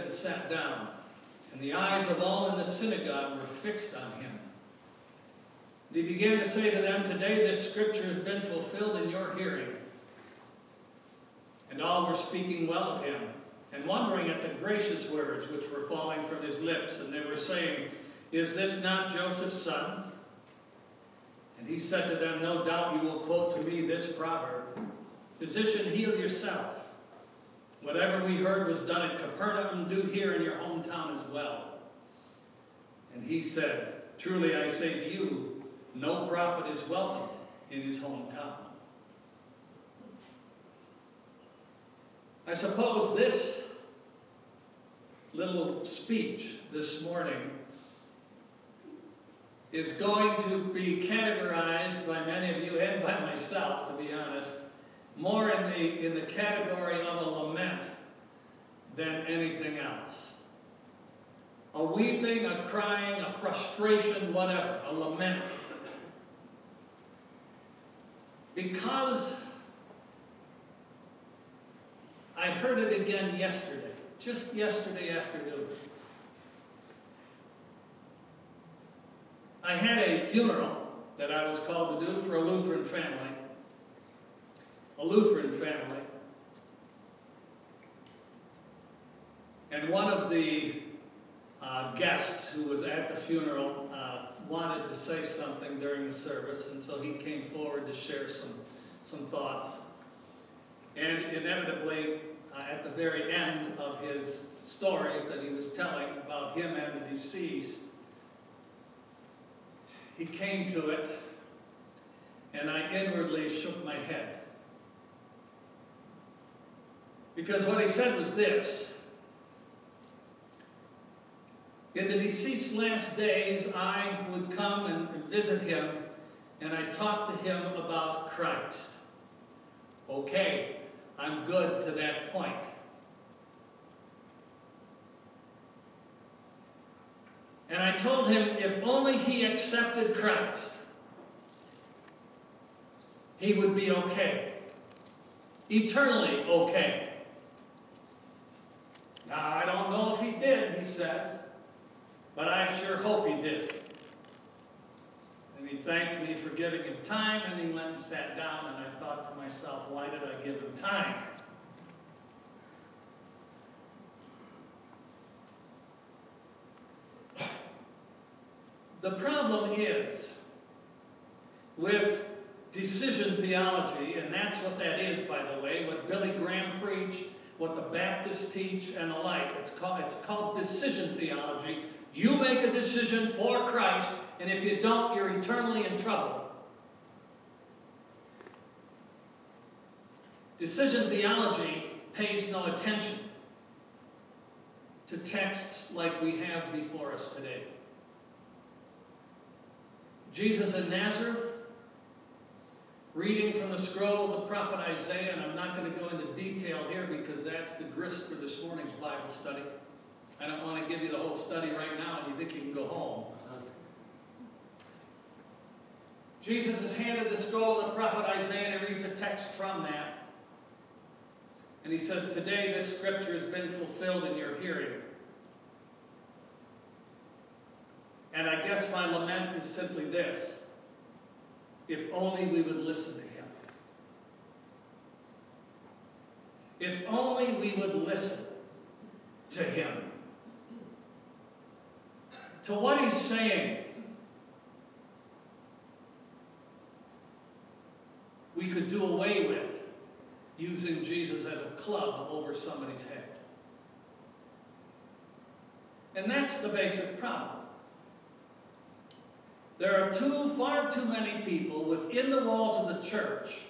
had sat down, and the eyes of all in the synagogue were fixed on him. And he began to say to them, "Today this scripture has been fulfilled in your hearing." And all were speaking well of him, and wondering at the gracious words which were falling from his lips. And they were saying, "Is this not Joseph's son?" And he said to them, "No doubt you will quote to me this proverb, 'Physician, heal yourself. Whatever we heard was done at Capernaum, do here in your hometown as well.' And he said, 'Truly I say to you, no prophet is welcome in his hometown.'" I suppose this little speech this morning is going to be categorized by many of you and by myself, to be honest, more in the category of a lament than anything else. A weeping, a crying, a frustration, whatever, a lament. Because I heard it again yesterday, just yesterday afternoon. I had a funeral that I was called to do for a Lutheran family. And one of the guests who was at the funeral wanted to say something during the service, and so he came forward to share some thoughts. And inevitably, at the very end of his stories that he was telling about him and the deceased, he came to it, and I inwardly shook my head. Because what he said was this: in the deceased's last days, I would come and visit him, and I talked to him about Christ. Okay, I'm good to that point. And I told him if only he accepted Christ, he would be okay. Eternally okay. Now, I don't know if he did, he said, but I sure hope he did. And he thanked me for giving him time, and he went and sat down, and I thought to myself, why did I give him time? The problem is with decision theology, and that's what that is, by the way, what Billy Graham preached, what the Baptists teach, and the like. It's called decision theology. You make a decision for Christ, and if you don't, you're eternally in trouble. Decision theology pays no attention to texts like we have before us today. Jesus in Nazareth, reading from the scroll of the prophet Isaiah, and I'm not going to go into detail here because that's the grist for this morning's Bible study. I don't want to give you the whole study right now and you think you can go home. Jesus is handed the scroll of the prophet Isaiah, and he reads a text from that. And he says, "Today this scripture has been fulfilled in your hearing." And I guess my lament is simply this: if only we would listen to him. If only we would listen to him. To what he's saying. We could do away with using Jesus as a club over somebody's head. And that's the basic problem. There are far too many people within the walls of the church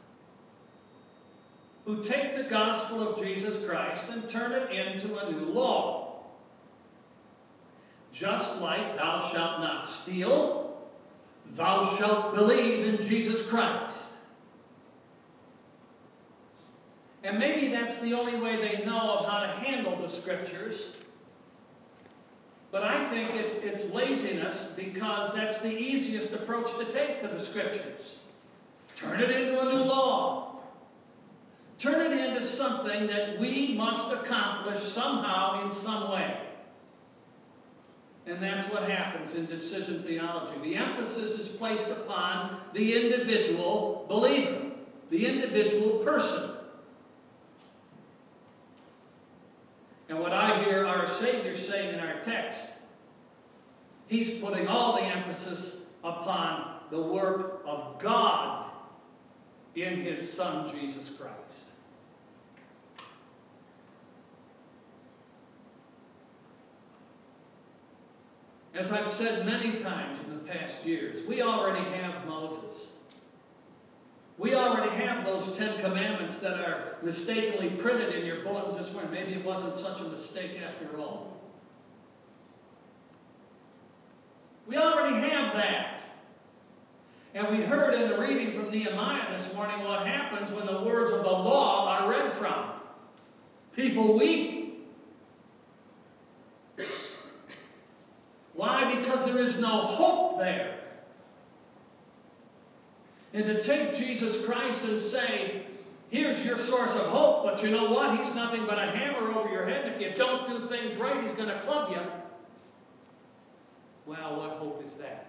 who take the gospel of Jesus Christ and turn it into a new law. Just like thou shalt not steal, thou shalt believe in Jesus Christ. And maybe that's the only way they know of how to handle the scriptures. But I think it's laziness, because that's the easiest approach to take to the scriptures. Turn it into a new law. turn it into something that we must accomplish somehow in some way. And that's what happens in decision theology. The emphasis is placed upon the individual believer, the individual person. And what I hear our Savior saying in our text, He's putting all the emphasis upon the work of God in His Son, Jesus Christ. As I've said many times in the past years, we already have Moses. We already have those 10 commandments that are mistakenly printed in your bulletins this morning. Maybe it wasn't such a mistake after all. We already have that. And we heard in the reading from Nehemiah this morning what happens when the words of the law are read from. People weep. Why? Because there is no hope there. And to take Jesus Christ and say, here's your source of hope, but you know what? He's nothing but a hammer over your head. If you don't do things right, He's going to club you. Well, what hope is that?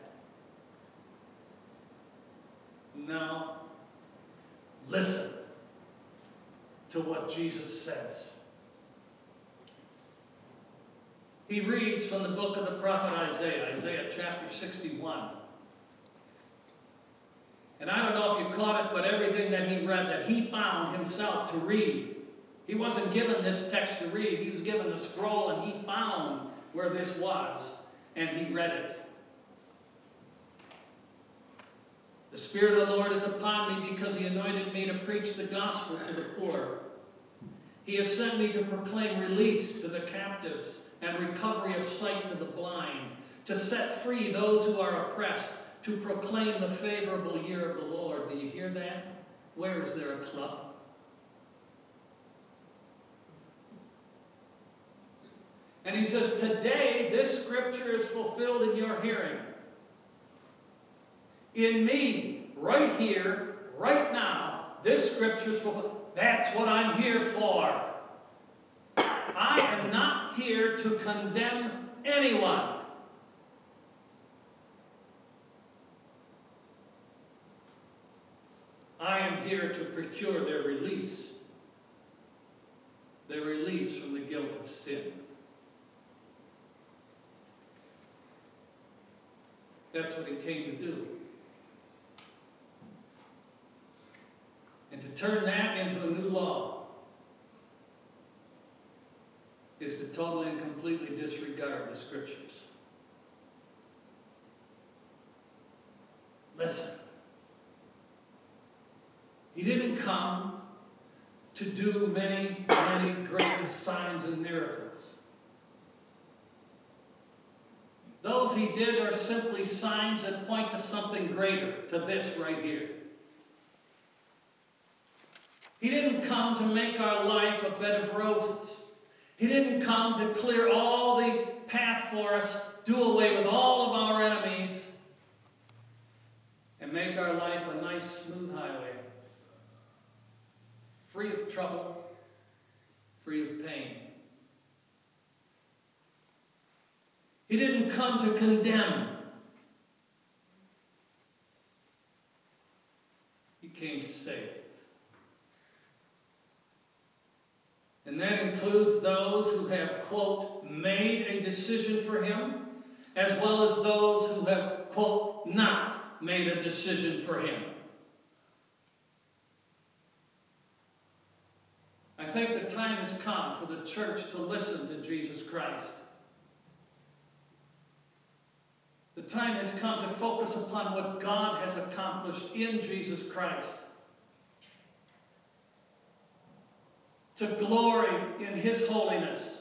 No. Listen to what Jesus says. He reads from the book of the prophet Isaiah, Isaiah chapter 61. And I don't know if you caught it, but everything that he read, that he found himself to read. He wasn't given this text to read. He was given the scroll, and he found where this was, and he read it. The Spirit of the Lord is upon me because He anointed me to preach the gospel to the poor. He has sent me to proclaim release to the captives and recovery of sight to the blind, to set free those who are oppressed, to proclaim the favorable year of the Lord. Do you hear that? Where is there a club? And he says, today this scripture is fulfilled in your hearing. In me, right here, right now, this scripture is fulfilled. That's what I'm here for. I am not here to condemn anyone. I am here to procure their release from the guilt of sin. That's what He came to do. And to turn that into a new law is to totally and completely disregard the Scriptures. Listen. He didn't come to do many, many great signs and miracles. Those He did are simply signs that point to something greater, to this right here. He didn't come to make our life a bed of roses. He didn't come to clear all the path for us, do away with all of our enemies, and make our life a nice, smooth highway, free of trouble, free of pain. He didn't come to condemn. He came to save. And that includes those who have, quote, made a decision for Him, as well as those who have, quote, not made a decision for Him. I think the time has come for the church to listen to Jesus Christ. The time has come to focus upon what God has accomplished in Jesus Christ. To glory in His holiness.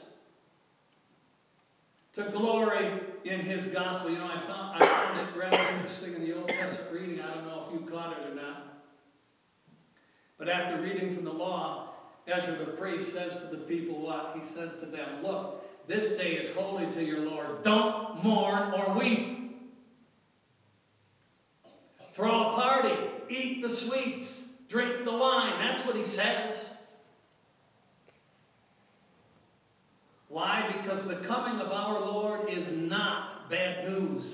To glory in His gospel. You know, I found it rather interesting in the Old Testament reading. I don't know if you caught it or not. But after reading from the law, Ezra the priest says to the people what? He says to them, look, this day is holy to your Lord. Don't mourn or weep. Throw a party. Eat the sweets. Drink the wine. That's what he says. Why? Because the coming of our Lord is not bad news.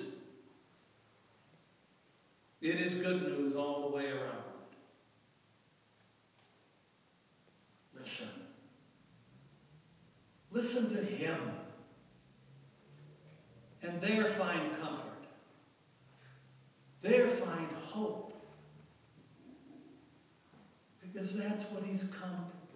It is good news all the way around. Listen. Listen to him. And there find comfort. There find hope. Because that's what he's come to